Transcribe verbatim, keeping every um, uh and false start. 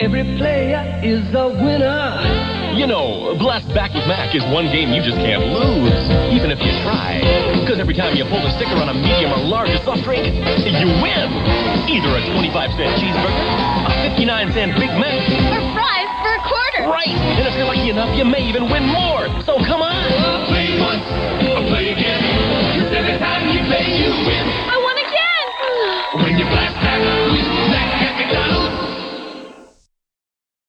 Every player is a winner. You know, Blast Back with Mac is one game you just can't lose, even if you try. Because every time you pull the sticker on a medium or large soft drink, you win. Either a twenty-five cent cheeseburger, a fifty-nine cent Big Mac, or fries for a quarter. Right. And if you're lucky enough, you may even win more. So come on. Play once, play again.